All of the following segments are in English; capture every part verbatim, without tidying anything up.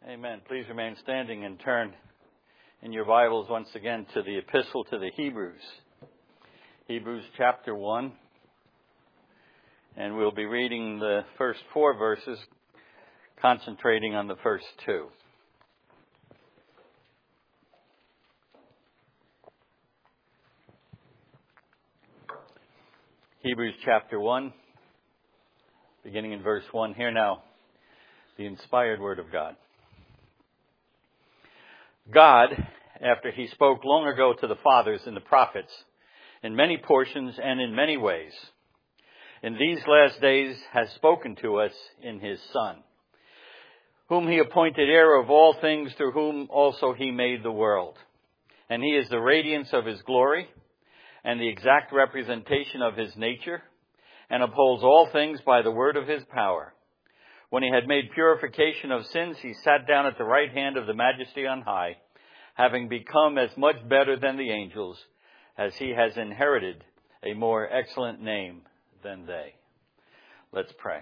Amen. Please remain standing and turn in your Bibles once again to the Epistle to the Hebrews. Hebrews chapter one. And we'll be reading the first four verses, concentrating on the first two. Hebrews chapter one, beginning in verse one. Hear now the inspired word of God. God, after he spoke long ago to the fathers and the prophets, in many portions and in many ways, in these last days has spoken to us in his Son, whom he appointed heir of all things, through whom also he made the world. And he is the radiance of his glory and the exact representation of his nature, and upholds all things by the word of his power. When he had made purification of sins, he sat down at the right hand of the Majesty on high, having become as much better than the angels, as he has inherited a more excellent name than they. Let's pray.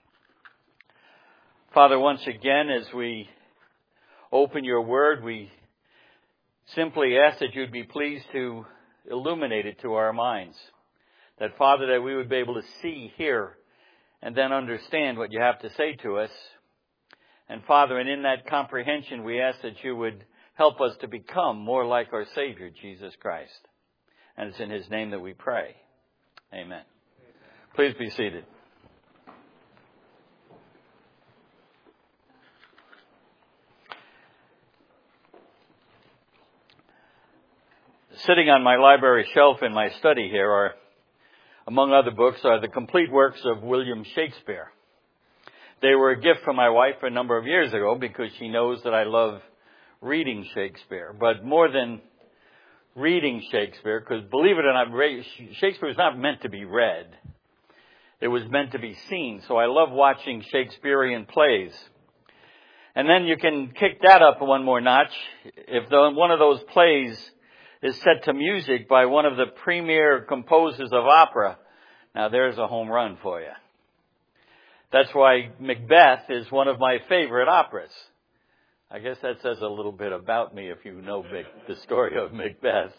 Father, once again, as we open your word, we simply ask that you'd be pleased to illuminate it to our minds. That, Father, that we would be able to see, hear, and then understand what you have to say to us. And Father, and in that comprehension, we ask that you would help us to become more like our Savior, Jesus Christ. And it's in his name that we pray. Amen. Please be seated. Sitting on my library shelf in my study here are, among other books, are the complete works of William Shakespeare. They were a gift from my wife a number of years ago because she knows that I love reading Shakespeare. But more than reading Shakespeare, because believe it or not, Shakespeare is not meant to be read. It was meant to be seen. So I love watching Shakespearean plays. And then you can kick that up one more notch. If the, one of those plays is set to music by one of the premier composers of opera, now there's a home run for you. That's why Macbeth is one of my favorite operas. I guess that says a little bit about me if you know the story of Macbeth.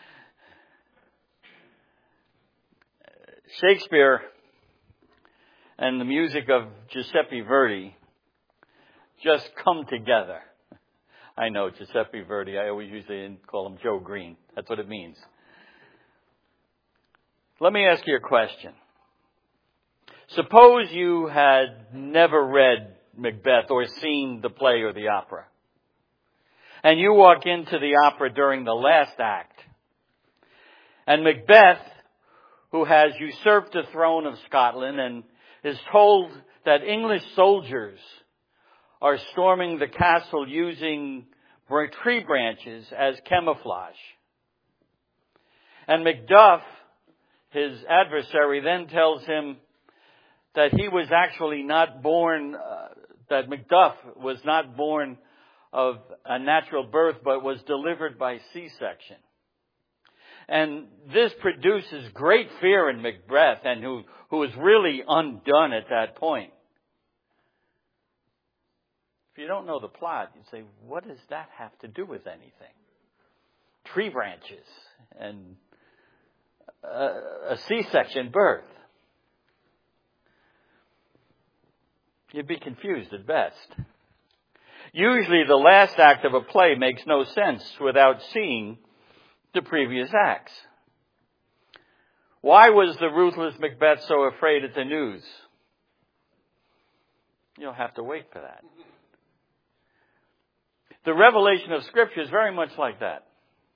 Shakespeare and the music of Giuseppe Verdi just come together. I know, Giuseppe Verdi. I always usually call him Joe Green. That's what it means. Let me ask you a question. Suppose you had never read Macbeth or seen the play or the opera, and you walk into the opera during the last act, and Macbeth, who has usurped the throne of Scotland and is told that English soldiers are storming the castle using tree branches as camouflage. And Macduff, his adversary, then tells him that he was actually not born, uh, that Macduff was not born of a natural birth, but was delivered by C-section. And this produces great fear in Macbeth, and who, who is really undone at that point. If you don't know the plot, you say, what does that have to do with anything? Tree branches and a, a C-section birth. You'd be confused at best. Usually the last act of a play makes no sense without seeing the previous acts. Why was the ruthless Macbeth so afraid at the news? You'll have to wait for that. The revelation of Scripture is very much like that.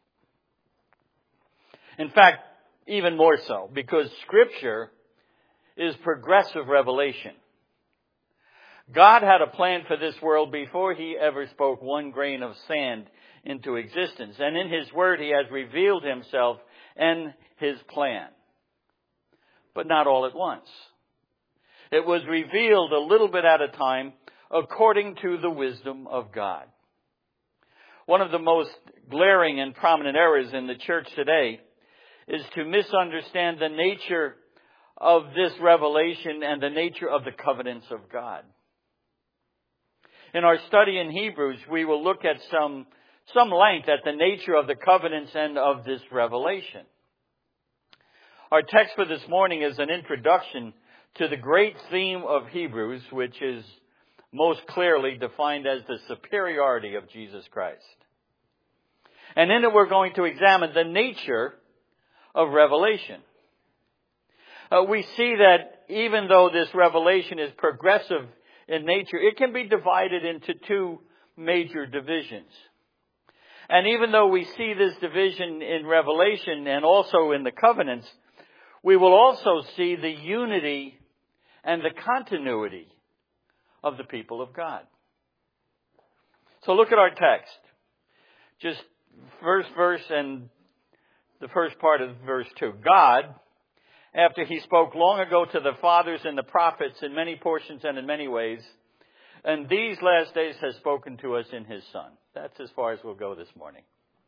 In fact, even more so, because Scripture is progressive revelation. God had a plan for this world before he ever spoke one grain of sand into existence. And in his word, he has revealed himself and his plan. But not all at once. It was revealed a little bit at a time according to the wisdom of God. One of the most glaring and prominent errors in the church today is to misunderstand the nature of this revelation and the nature of the covenants of God. In our study in Hebrews, we will look at some, some length at the nature of the covenants and of this revelation. Our text for this morning is an introduction to the great theme of Hebrews, which is most clearly defined as the superiority of Jesus Christ. And in it we're going to examine the nature of revelation. Uh, we see that even though this revelation is progressive in nature, it can be divided into two major divisions. And even though we see this division in Revelation and also in the covenants, we will also see the unity and the continuity of the people of God. So look at our text. Just first verse and the first part of verse two. God, after he spoke long ago to the fathers and the prophets in many portions and in many ways, and these last days has spoken to us in his Son. That's as far as we'll go this morning.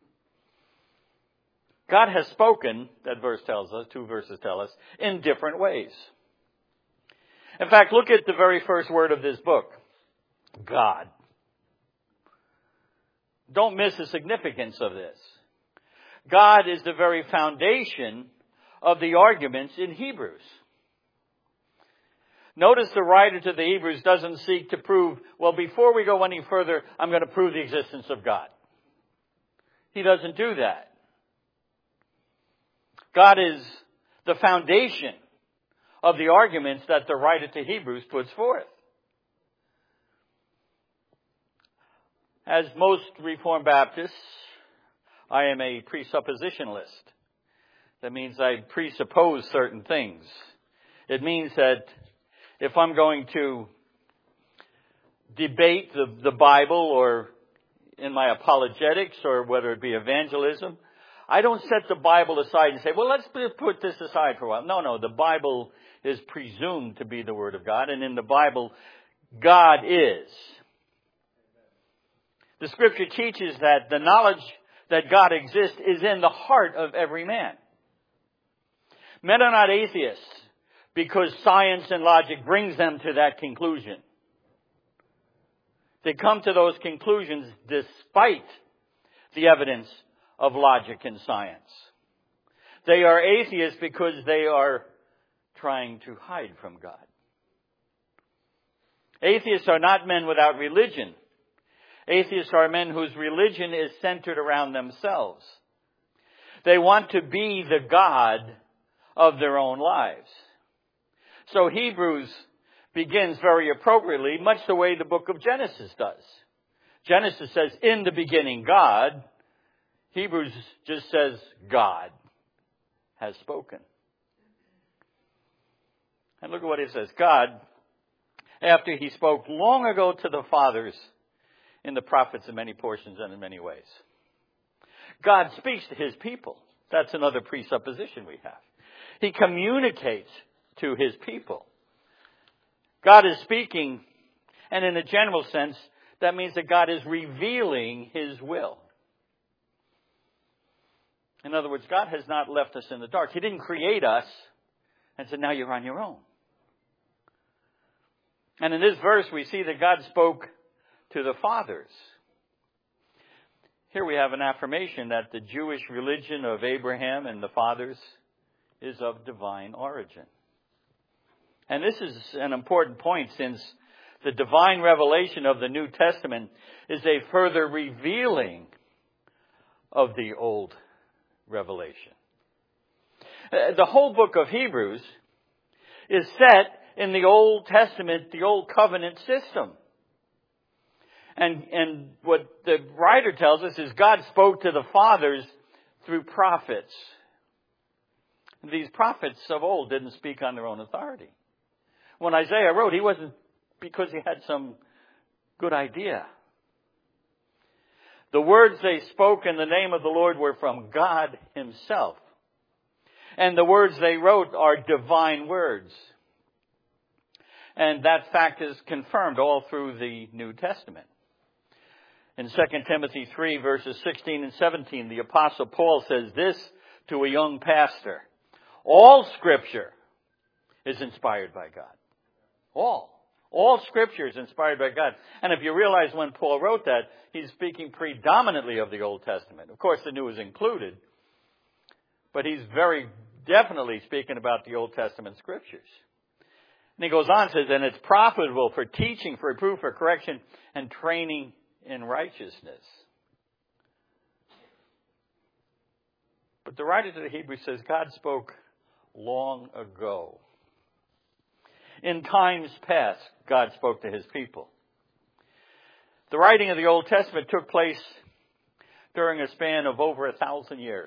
God has spoken, that verse tells us, two verses tell us, in different ways. In fact, look at the very first word of this book. God. Don't miss the significance of this. God is the very foundation of the arguments in Hebrews. Notice the writer to the Hebrews doesn't seek to prove, well, before we go any further, I'm going to prove the existence of God. He doesn't do that. God is the foundation of the arguments that the writer to Hebrews puts forth. As most Reformed Baptists, I am a presuppositionalist. That means I presuppose certain things. It means that if I'm going to debate the, the Bible or in my apologetics or whether it be evangelism, I don't set the Bible aside and say, well, let's put this aside for a while. No, no, the Bible is presumed to be the Word of God, and in the Bible, God is. The Scripture teaches that the knowledge that God exists is in the heart of every man. Men are not atheists because science and logic brings them to that conclusion. They come to those conclusions despite the evidence of logic and science. They are atheists because they are trying to hide from God. Atheists are not men without religion. Atheists are men whose religion is centered around themselves. They want to be the God of their own lives. So Hebrews begins very appropriately, much the way the book of Genesis does. Genesis says, in the beginning, God. Hebrews just says, God has spoken. And look at what it says. God, after he spoke long ago to the fathers in the prophets in many portions and in many ways. God speaks to his people. That's another presupposition we have. He communicates to his people. God is speaking, and in a general sense, that means that God is revealing his will. In other words, God has not left us in the dark. He didn't create us and said, now you're on your own. And in this verse, we see that God spoke to the fathers. Here we have an affirmation that the Jewish religion of Abraham and the fathers is of divine origin. And this is an important point, since the divine revelation of the New Testament is a further revealing of the Old revelation. The whole book of Hebrews is set in the Old Testament, the Old Covenant system. And, and what the writer tells us is God spoke to the fathers through prophets. These prophets of old didn't speak on their own authority. When Isaiah wrote, he wasn't because he had some good idea. The words they spoke in the name of the Lord were from God himself. And the words they wrote are divine words. And that fact is confirmed all through the New Testament. In Second Timothy three, verses sixteen and seventeen, the Apostle Paul says this to a young pastor. All Scripture is inspired by God. All. All Scripture is inspired by God. And if you realize when Paul wrote that, he's speaking predominantly of the Old Testament. Of course, the New is included. But he's very definitely speaking about the Old Testament Scriptures. And he goes on and says, and it's profitable for teaching, for reproof, for correction, and training in righteousness. But the writer to the Hebrews says God spoke long ago. In times past, God spoke to his people. The writing of the Old Testament took place during a span of over a thousand years.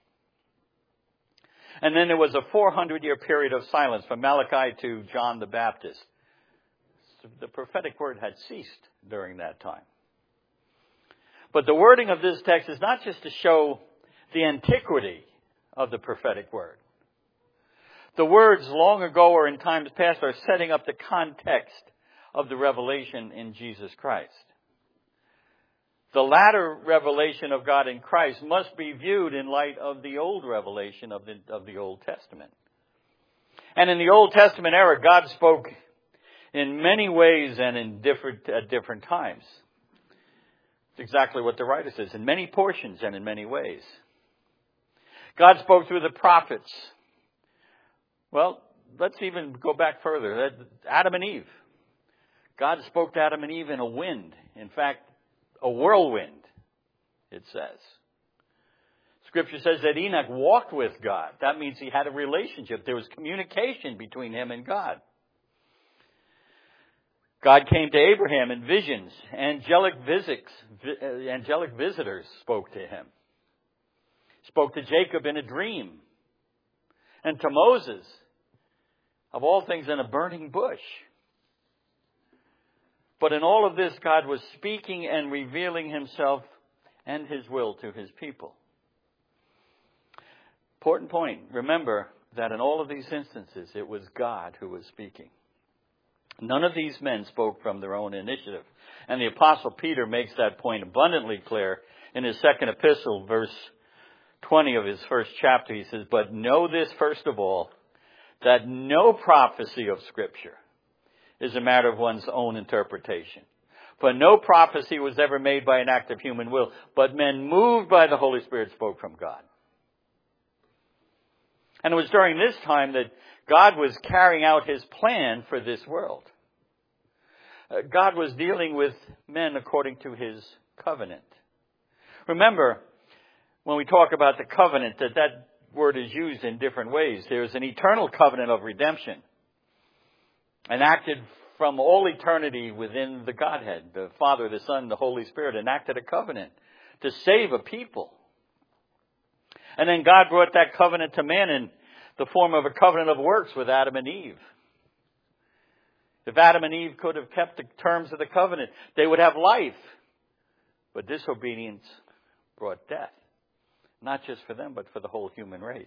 And then there was a four hundred year period of silence from Malachi to John the Baptist. The prophetic word had ceased during that time. But the wording of this text is not just to show the antiquity of the prophetic word. The words long ago or in times past are setting up the context of the revelation in Jesus Christ. The latter revelation of God in Christ must be viewed in light of the old revelation of the, of the Old Testament. And in the Old Testament era, God spoke in many ways and in different, at different times. It's exactly what the writer says, in many portions and in many ways. God spoke through the prophets. Well, let's even go back further. Adam and Eve. God spoke to Adam and Eve in a wind. In fact, a whirlwind, it says. Scripture says that Enoch walked with God. That means he had a relationship. There was communication between him and God. God came to Abraham in visions. Angelic visits, angelic visitors spoke to him. Spoke to Jacob in a dream. And to Moses, of all things, in a burning bush. But in all of this, God was speaking and revealing himself and his will to his people. Important point. Remember that in all of these instances, it was God who was speaking. None of these men spoke from their own initiative. And the Apostle Peter makes that point abundantly clear in his second epistle, verse twenty of his first chapter. He says, but know this first of all, that no prophecy of Scripture is a matter of one's own interpretation. For no prophecy was ever made by an act of human will, but men moved by the Holy Spirit spoke from God. And it was during this time that God was carrying out his plan for this world. Uh, God was dealing with men according to his covenant. Remember, when we talk about the covenant, that that word is used in different ways. There's an eternal covenant of redemption, enacted from all eternity within the Godhead. The Father, the Son, the Holy Spirit enacted a covenant to save a people. And then God brought that covenant to man in the form of a covenant of works with Adam and Eve. If Adam and Eve could have kept the terms of the covenant, they would have life. But disobedience brought death. Not just for them, but for the whole human race.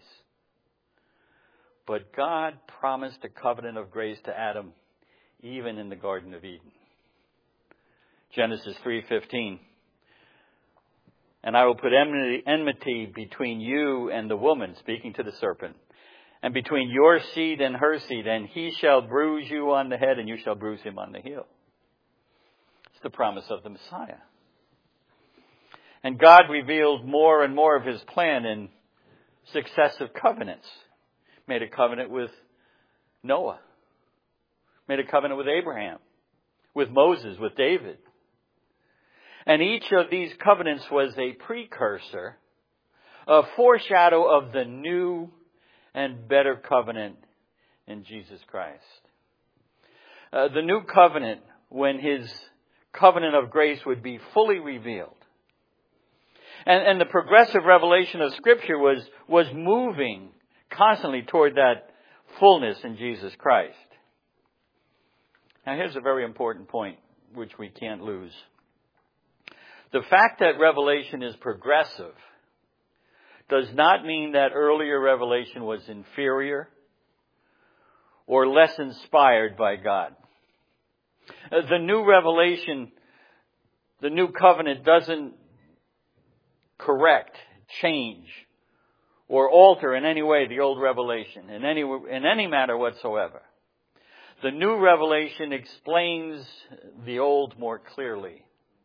But God promised a covenant of grace to Adam, even in the Garden of Eden. Genesis three fifteen. And I will put enmity, enmity between you and the woman, speaking to the serpent, and between your seed and her seed, and he shall bruise you on the head, and you shall bruise him on the heel. It's the promise of the Messiah. And God revealed more and more of his plan in successive covenants. Made a covenant with Noah. Made a covenant with Abraham. With Moses, with David. And each of these covenants was a precursor, a foreshadow of the new and better covenant in Jesus Christ. Uh, the new covenant, when his covenant of grace would be fully revealed. And, and the progressive revelation of Scripture was, was moving constantly toward that fullness in Jesus Christ. Now here's a very important point which we can't lose. The fact that revelation is progressive does not mean that earlier revelation was inferior or less inspired by God. The new revelation, the new covenant doesn't correct, change, or alter in any way the old revelation, in any, in any matter whatsoever. The new revelation explains the old more clearly.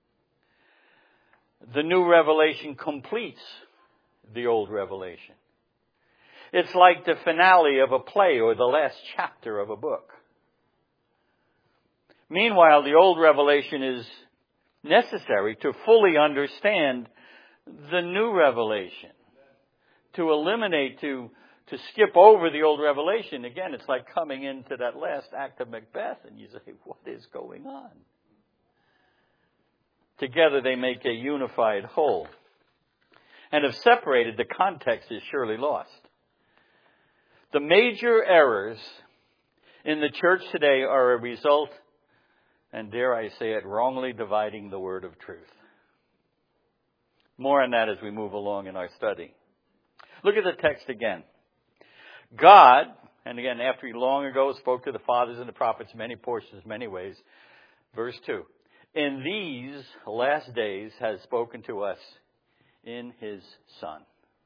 The new revelation completes the old revelation. It's like the finale of a play or the last chapter of a book. Meanwhile, the old revelation is necessary to fully understand the new revelation. To eliminate, to, to skip over the old revelation, again, it's like coming into that last act of Macbeth and you say, what is going on? Together they make a unified whole. And if separated, the context is surely lost. The major errors in the church today are a result, and dare I say it, wrongly dividing the word of truth. More on that as we move along in our study. Look at the text again. God, and again, after he long ago spoke to the fathers and the prophets, many portions, many ways. Verse two. In these last days has spoken to us in his Son.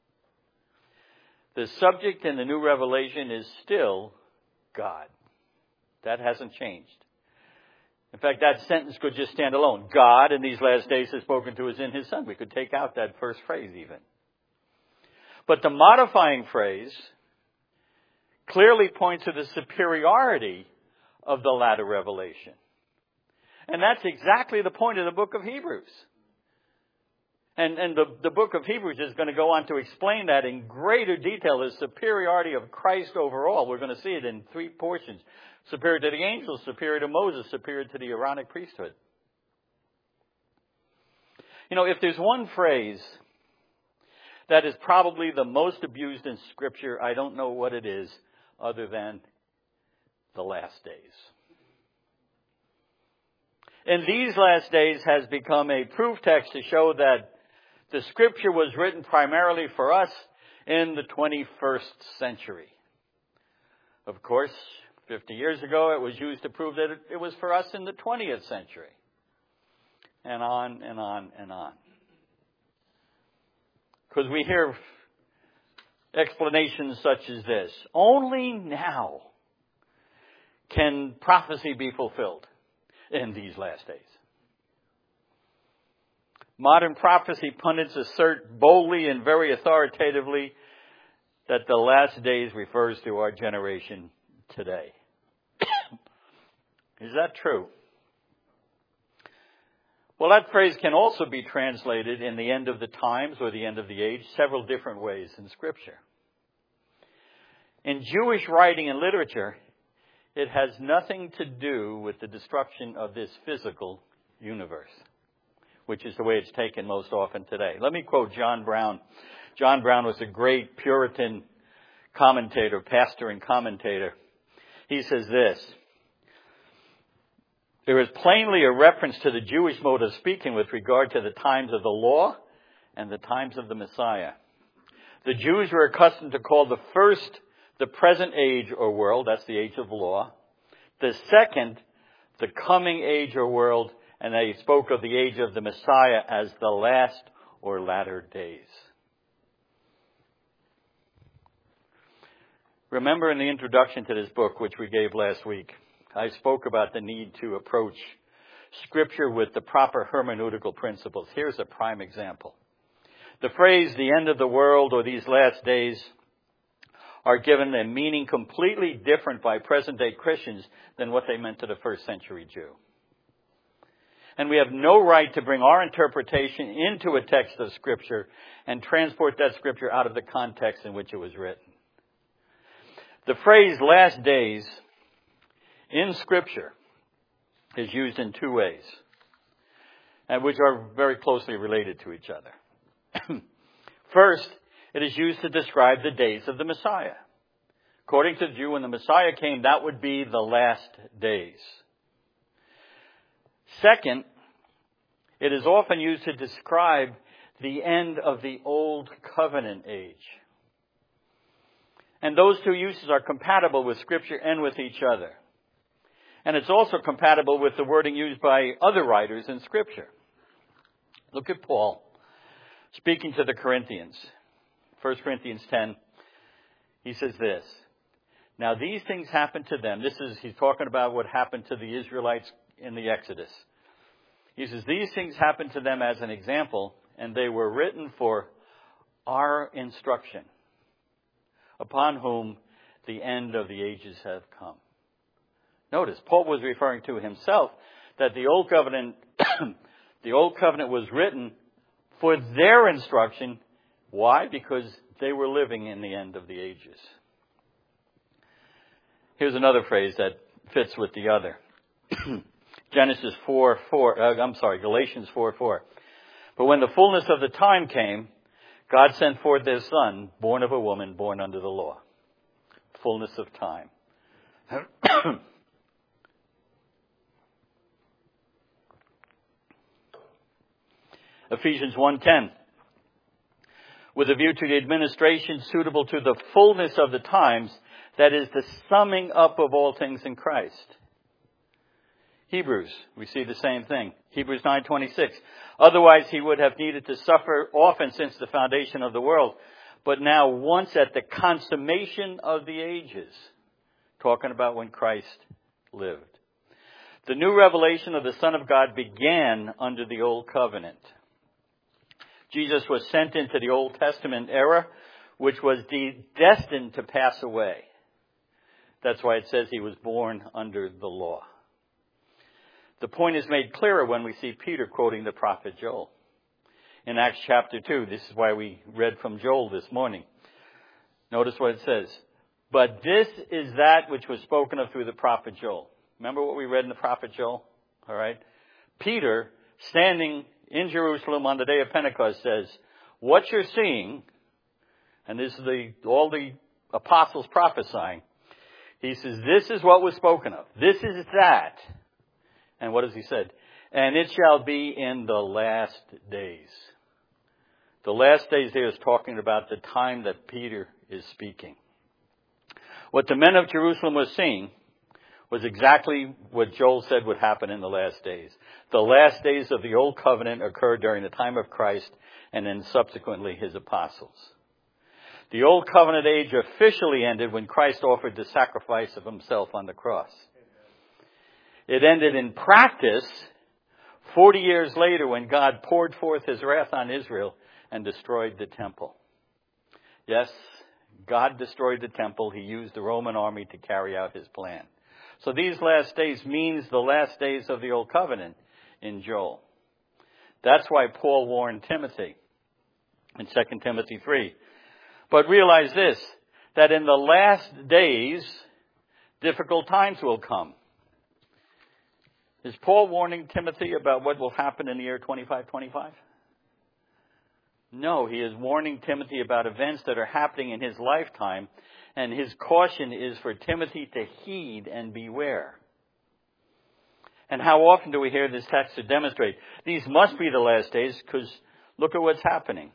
The subject in the new revelation is still God. That hasn't changed. In fact, that sentence could just stand alone. God in these last days has spoken to us in his Son. We could take out that first phrase even. But the modifying phrase clearly points to the superiority of the latter revelation. And that's exactly the point of the book of Hebrews. And, and the, the book of Hebrews is going to go on to explain that in greater detail, the superiority of Christ overall. We're going to see it in three portions. Superior to the angels, superior to Moses, superior to the Aaronic priesthood. You know, if there's one phrase that is probably the most abused in Scripture, I don't know what it is other than the last days. In these last days has become a proof text to show that the Scripture was written primarily for us in the twenty-first century. Of course, fifty years ago it was used to prove that it was for us in the twentieth century. And on and on and on. Because we hear explanations such as this. Only now can prophecy be fulfilled in these last days. Modern prophecy pundits assert boldly and very authoritatively that the last days refers to our generation today. Is that true? Well, that phrase can also be translated in the end of the times or the end of the age several different ways in Scripture. In Jewish writing and literature, it has nothing to do with the destruction of this physical universe, which is the way it's taken most often today. Let me quote John Brown. John Brown was a great Puritan commentator, pastor and commentator. He says this: there is plainly a reference to the Jewish mode of speaking with regard to the times of the law and the times of the Messiah. The Jews were accustomed to call the first the present age or world, that's the age of law. The second, the coming age or world, and they spoke of the age of the Messiah as the last or latter days. Remember in the introduction to this book, which we gave last week, I spoke about the need to approach Scripture with the proper hermeneutical principles. Here's a prime example. The phrase, the end of the world or these last days, are given a meaning completely different by present-day Christians than what they meant to the first century Jew. And we have no right to bring our interpretation into a text of Scripture and transport that Scripture out of the context in which it was written. The phrase last days in Scripture is used in two ways, and which are very closely related to each other. First, it is used to describe the days of the Messiah. According to the Jew, when the Messiah came, that would be the last days. Second, it is often used to describe the end of the Old Covenant age. And those two uses are compatible with Scripture and with each other. And it's also compatible with the wording used by other writers in Scripture. Look at Paul speaking to the Corinthians. First Corinthians ten, he says this: Now these things happened to them. This is, he's talking about what happened to the Israelites in the Exodus. He says, these things happened to them as an example, and they were written for our instruction, upon whom the end of the ages have come. Notice, Paul was referring to himself that the old covenant, the old covenant was written for their instruction. Why? Because they were living in the end of the ages. Here's another phrase that fits with the other. Genesis four four, uh, I'm sorry, Galatians four four. But when the fullness of the time came, God sent forth His Son, born of a woman, born under the law. Fullness of time. Ephesians one ten. With a view to the administration suitable to the fullness of the times, that is the summing up of all things in Christ. Hebrews, we see the same thing. Hebrews nine twenty-six. Otherwise he would have needed to suffer often since the foundation of the world. But now once at the consummation of the ages. Talking about when Christ lived. The new revelation of the Son of God began under the Old Covenant. Jesus was sent into the Old Testament era, which was de- destined to pass away. That's why it says he was born under the law. The point is made clearer when we see Peter quoting the prophet Joel. In Acts chapter two, this is why we read from Joel this morning. Notice what it says. But this is that which was spoken of through the prophet Joel. Remember what we read in the prophet Joel? All right. Peter, standing in Jerusalem on the day of Pentecost, says, what you're seeing, and this is the, all the apostles prophesying, he says, this is what was spoken of. This is that. And what has he said? And it shall be in the last days. The last days there is talking about the time that Peter is speaking. What the men of Jerusalem were seeing was exactly what Joel said would happen in the last days. The last days of the Old Covenant occurred during the time of Christ and then subsequently his apostles. The Old Covenant age officially ended when Christ offered the sacrifice of himself on the cross. It ended in practice forty years later when God poured forth his wrath on Israel and destroyed the temple. Yes, God destroyed the temple. He used the Roman army to carry out his plan. So these last days means the last days of the Old Covenant in Joel. That's why Paul warned Timothy in Second Timothy three. But realize this, that in the last days, difficult times will come. Is Paul warning Timothy about what will happen in the year twenty-five twenty-five? No, he is warning Timothy about events that are happening in his lifetime, and his caution is for Timothy to heed and beware. And how often do we hear this text to demonstrate these must be the last days, because look at what's happening.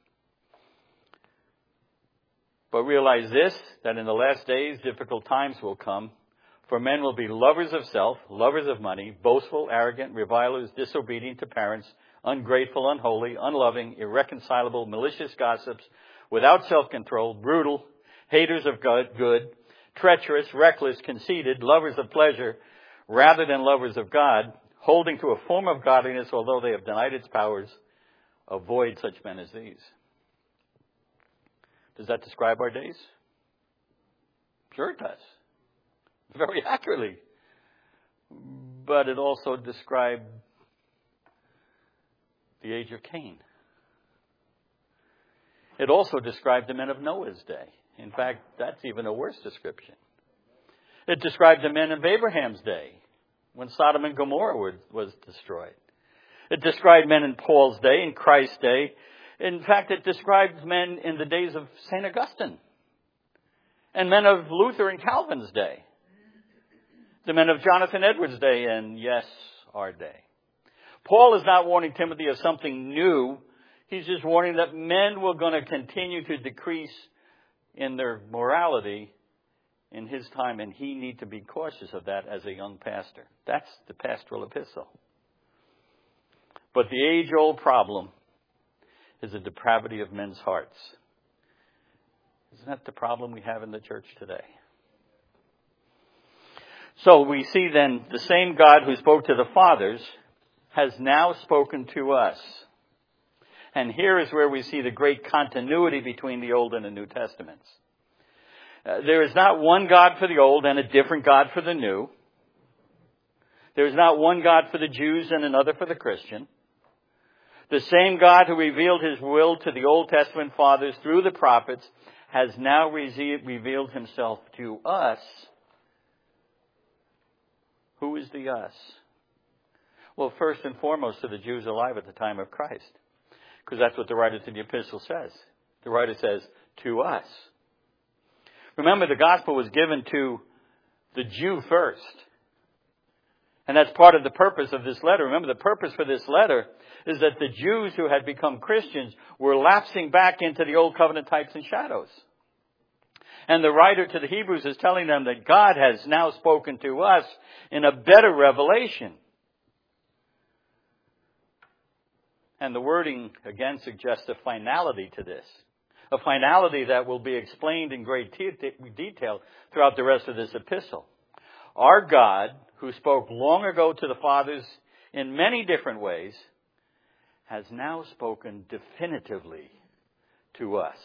But realize this, that in the last days difficult times will come. For men will be lovers of self, lovers of money, boastful, arrogant, revilers, disobedient to parents, ungrateful, unholy, unloving, irreconcilable, malicious gossips, without self-control, brutal, haters of good, treacherous, reckless, conceited, lovers of pleasure rather than lovers of God, holding to a form of godliness although they have denied its powers. Avoid such men as these. Does that describe our days? Sure it does. Very accurately. But it also described the age of Cain. It also described the men of Noah's day. In fact, that's even a worse description. It described the men of Abraham's day, when Sodom and Gomorrah were, was destroyed. It described men in Paul's day, in Christ's day. In fact, it describes men in the days of Saint Augustine and men of Luther and Calvin's day. The men of Jonathan Edwards' day, and yes, our day. Paul is not warning Timothy of something new. He's just warning that men were going to continue to decrease in their morality in his time, and he need to be cautious of that as a young pastor. That's the pastoral epistle. But the age-old problem is the depravity of men's hearts. Isn't that the problem we have in the church today? So we see then the same God who spoke to the fathers has now spoken to us. And here is where we see the great continuity between the Old and the New Testaments. Uh, there is not one God for the Old and a different God for the New. There is not one God for the Jews and another for the Christian. The same God who revealed his will to the Old Testament fathers through the prophets has now re- revealed himself to us. Who is the us? Well, first and foremost to the Jews alive at the time of Christ. Because that's what the writer to the epistle says. The writer says, to us. Remember, the gospel was given to the Jew first. And that's part of the purpose of this letter. Remember, the purpose for this letter is that the Jews who had become Christians were lapsing back into the old covenant types and shadows. And the writer to the Hebrews is telling them that God has now spoken to us in a better revelation. And the wording, again, suggests a finality to this. A finality that will be explained in great detail throughout the rest of this epistle. Our God, who spoke long ago to the fathers in many different ways, has now spoken definitively to us.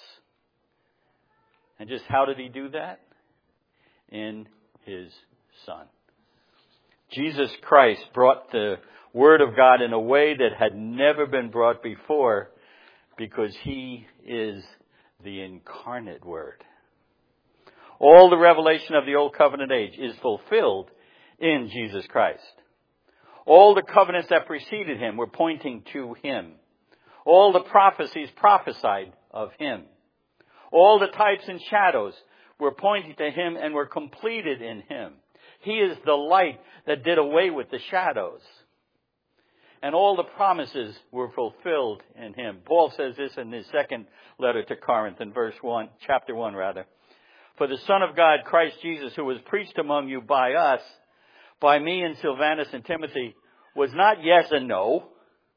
And just how did he do that? In his Son. Jesus Christ brought the Word of God in a way that had never been brought before, because he is the incarnate Word. All the revelation of the Old Covenant age is fulfilled in Jesus Christ. All the covenants that preceded him were pointing to him. All the prophecies prophesied of him. All the types and shadows were pointing to him and were completed in him. He is the light that did away with the shadows. And all the promises were fulfilled in him. Paul says this in his second letter to Corinth in verse one, chapter one rather. For the Son of God, Christ Jesus, who was preached among you by us, by me and Silvanus and Timothy, was not yes and no,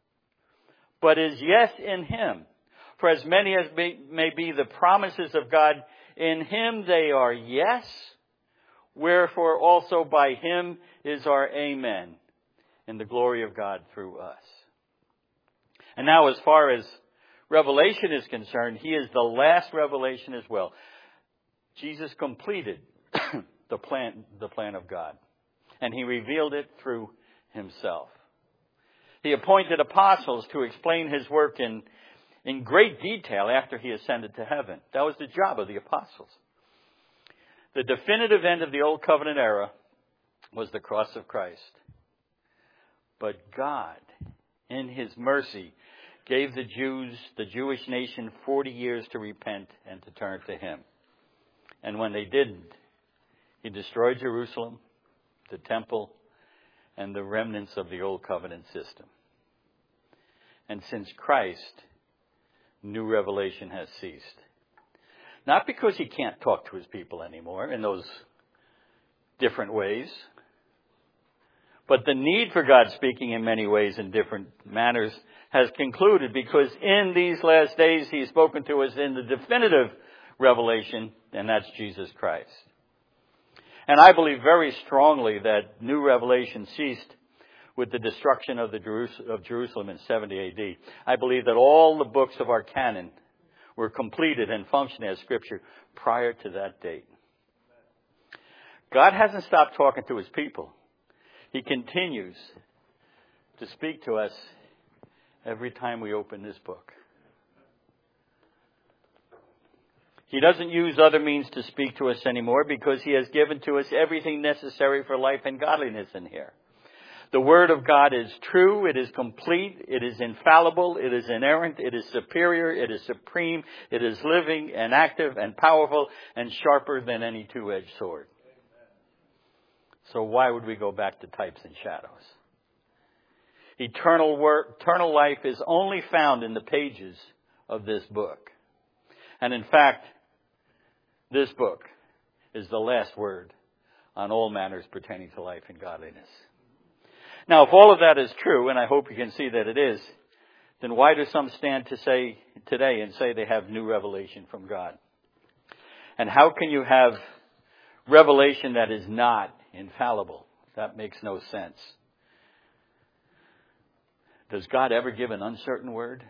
but is yes in him. For as many as may be the promises of God, in him they are yes, wherefore also by him is our amen, in the glory of God through us. And now as far as revelation is concerned, he is the last revelation as well. Jesus completed the plan, the plan of God, and he revealed it through himself. He appointed apostles to explain his work in, in great detail after he ascended to heaven. That was the job of the apostles. The definitive end of the Old Covenant era was the cross of Christ. But God, in his mercy, gave the Jews, the Jewish nation, forty years to repent and to turn to him. And when they didn't, he destroyed Jerusalem, the temple, and the remnants of the Old Covenant system. And since Christ, new revelation has ceased. Not because he can't talk to his people anymore in those different ways, but the need for God speaking in many ways in different manners has concluded, because in these last days he's spoken to us in the definitive revelation, and that's Jesus Christ. And I believe very strongly that new revelation ceased with the destruction of the Jerus- of Jerusalem in seventy A D. I believe that all the books of our canon were completed and functioning as Scripture prior to that date. God hasn't stopped talking to his people. He continues to speak to us every time we open this book. He doesn't use other means to speak to us anymore, because he has given to us everything necessary for life and godliness in here. The Word of God is true, it is complete, it is infallible, it is inerrant, it is superior, it is supreme, it is living and active and powerful and sharper than any two-edged sword. So why would we go back to types and shadows? Eternal work, eternal life is only found in the pages of this book. And in fact, this book is the last word on all matters pertaining to life and godliness. Now, if all of that is true, and I hope you can see that it is, then why do some stand to say today and say they have new revelation from God? And how can you have revelation that is not infallible. That makes no sense. Does God ever give an uncertain word?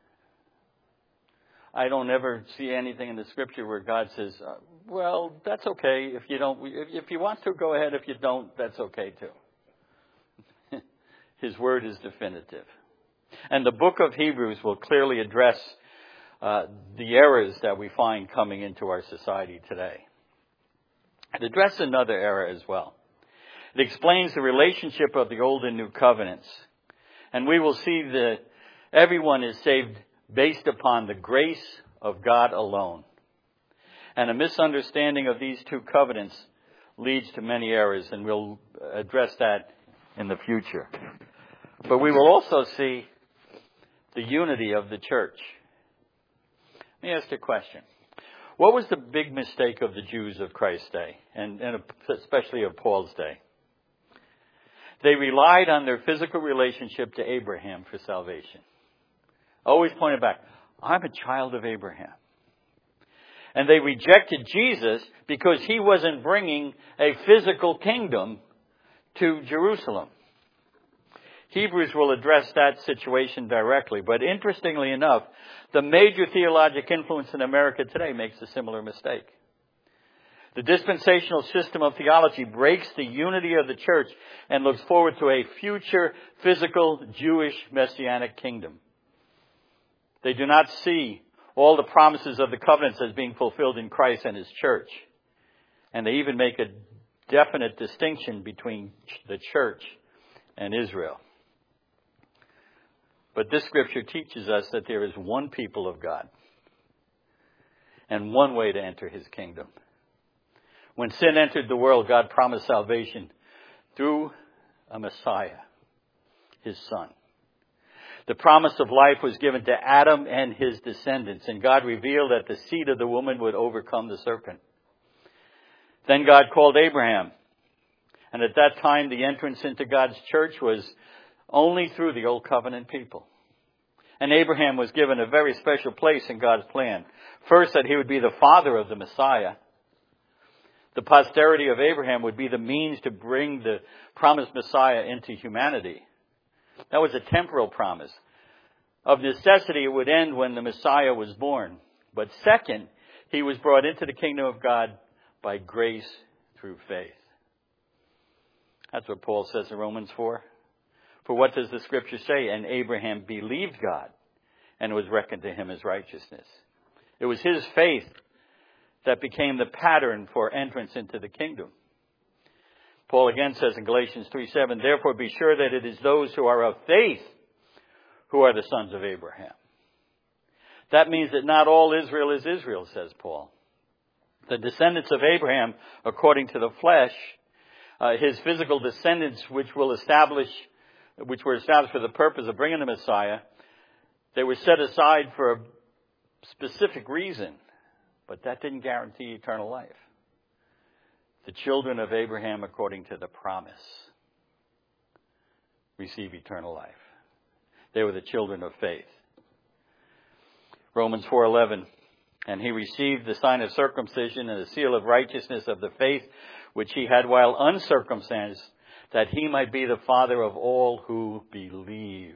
I don't ever see anything in the Scripture where God says, uh, well, that's okay. If you don't, if, if you want to, go ahead. If you don't, that's okay too. His word is definitive. And the book of Hebrews will clearly address uh, the errors that we find coming into our society today. It addresses another error as well. It explains the relationship of the Old and New Covenants. And we will see that everyone is saved based upon the grace of God alone. And a misunderstanding of these two covenants leads to many errors, and we'll address that in the future. But we will also see the unity of the church. Let me ask you a question. What was the big mistake of the Jews of Christ's day, and, and especially of Paul's day? They relied on their physical relationship to Abraham for salvation. Always pointed back, I'm a child of Abraham. And they rejected Jesus because he wasn't bringing a physical kingdom to Jerusalem. Hebrews will address that situation directly. But interestingly enough, the major theologic influence in America today makes a similar mistake. The dispensational system of theology breaks the unity of the church and looks forward to a future physical Jewish messianic kingdom. They do not see all the promises of the covenants as being fulfilled in Christ and his church. And they even make a definite distinction between the church and Israel. But this scripture teaches us that there is one people of God and one way to enter his kingdom. When sin entered the world, God promised salvation through a Messiah, his son. The promise of life was given to Adam and his descendants, and God revealed that the seed of the woman would overcome the serpent. Then God called Abraham, and at that time the entrance into God's church was only through the old covenant people. And Abraham was given a very special place in God's plan. First, that he would be the father of the Messiah. The posterity of Abraham would be the means to bring the promised Messiah into humanity. That was a temporal promise. Of necessity, it would end when the Messiah was born. But second, he was brought into the kingdom of God by grace through faith. That's what Paul says in Romans four. For what does the scripture say? And Abraham believed God, and it was reckoned to him as righteousness. It was his faith that became the pattern for entrance into the kingdom. Paul again says in Galatians three seven, therefore be sure that it is those who are of faith who are the sons of Abraham. That means that not all Israel is Israel, says Paul. The descendants of Abraham, according to the flesh, uh, his physical descendants, which will establish, which were established for the purpose of bringing the Messiah, they were set aside for a specific reason, but that didn't guarantee eternal life. The children of Abraham, according to the promise, receive eternal life. They were the children of faith. Romans four eleven, and he received the sign of circumcision and the seal of righteousness of the faith which he had while uncircumcised, that he might be the father of all who believe.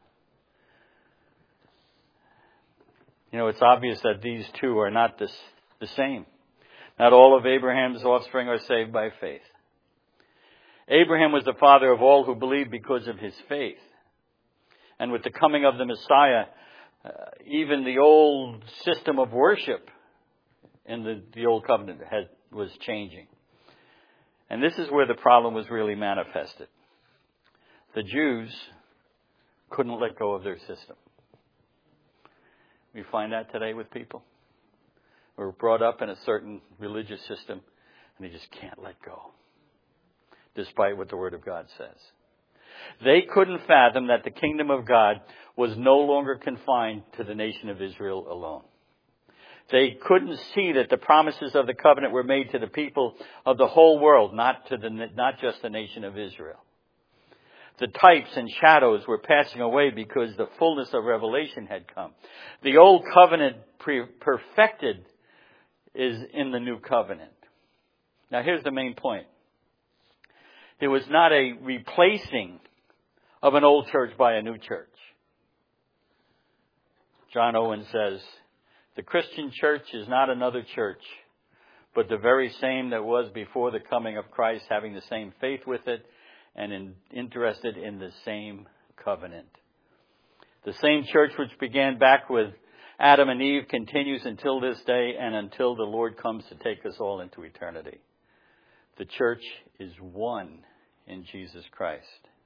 You know, it's obvious that these two are not the, the same. Not all of Abraham's offspring are saved by faith. Abraham was the father of all who believed because of his faith. And with the coming of the Messiah, uh, even the old system of worship in the, the old covenant had, was changing. And this is where the problem was really manifested. The Jews couldn't let go of their system. We find that today with people. We're brought up in a certain religious system, and they just can't let go, despite what the Word of God says. They couldn't fathom that the kingdom of God was no longer confined to the nation of Israel alone. They couldn't see that the promises of the covenant were made to the people of the whole world, not to the, not just the nation of Israel. The types and shadows were passing away because the fullness of revelation had come. The old covenant pre- perfected is in the new covenant. Now here's the main point. There was not a replacing of an old church by a new church. John Owen says, the Christian church is not another church, but the very same that was before the coming of Christ, having the same faith with it and in, interested in the same covenant. The same church which began back with Adam and Eve continues until this day and until the Lord comes to take us all into eternity. The church is one in Jesus Christ.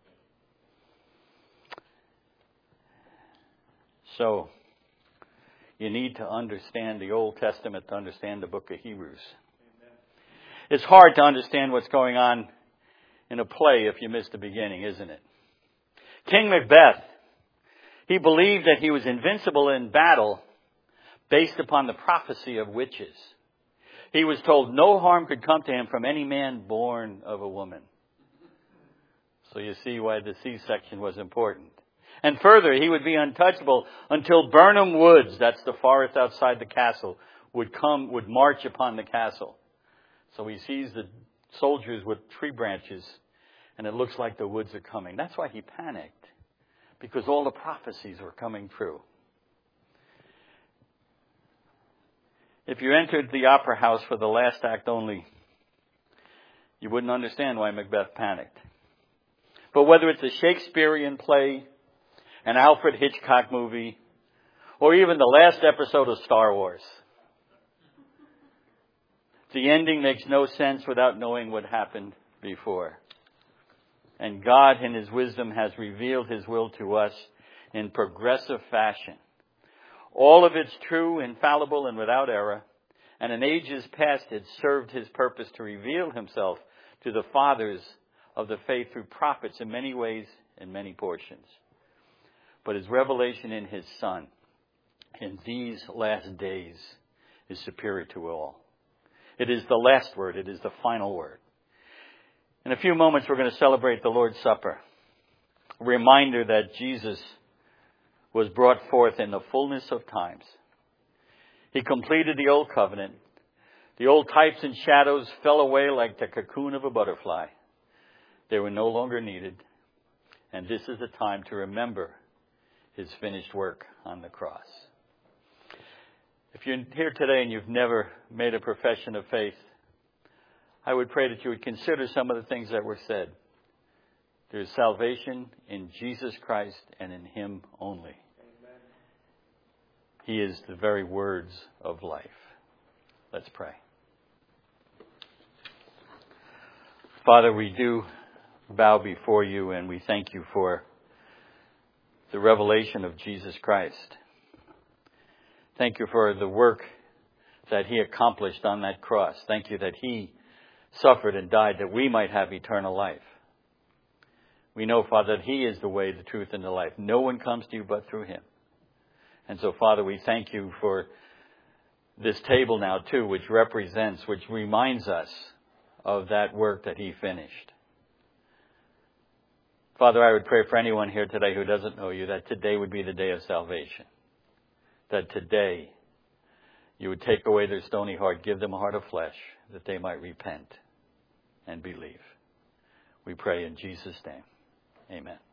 So, you need to understand the Old Testament to understand the book of Hebrews. Amen. It's hard to understand what's going on in a play if you miss the beginning, isn't it? King Macbeth, he believed that he was invincible in battle based upon the prophecy of witches. He was told no harm could come to him from any man born of a woman. So you see why the C-section was important. And further, he would be untouchable until Birnam Woods, that's the forest outside the castle, would come, would march upon the castle. So he sees the soldiers with tree branches, and it looks like the woods are coming. That's why he panicked, because all the prophecies were coming true. If you entered the opera house for the last act only, you wouldn't understand why Macbeth panicked. But whether it's a Shakespearean play, an Alfred Hitchcock movie, or even the last episode of Star Wars, the ending makes no sense without knowing what happened before. And God, in His wisdom, has revealed His will to us in progressive fashion. All of it's true, infallible, and without error. And in ages past, it served His purpose to reveal Himself to the fathers of the faith through prophets in many ways, in many portions. But His revelation in His Son in these last days is superior to all. It is the last word. It is the final word. In a few moments, we're going to celebrate the Lord's Supper. A reminder that Jesus was brought forth in the fullness of times. He completed the old covenant. The old types and shadows fell away like the cocoon of a butterfly. They were no longer needed. And this is the time to remember His finished work on the cross. If you're here today and you've never made a profession of faith, I would pray that you would consider some of the things that were said. There is salvation in Jesus Christ and in Him only. Amen. He is the very words of life. Let's pray. Father, we do bow before You and we thank You for the revelation of Jesus Christ. Thank You for the work that He accomplished on that cross. Thank You that He suffered and died that we might have eternal life. We know, Father, that He is the way, the truth, and the life. No one comes to You but through Him. And so, Father, we thank You for this table now, too, which represents, which reminds us of that work that He finished. Father, I would pray for anyone here today who doesn't know You, that today would be the day of salvation. That today You would take away their stony heart, give them a heart of flesh, that they might repent and believe. We pray in Jesus' name. Amen.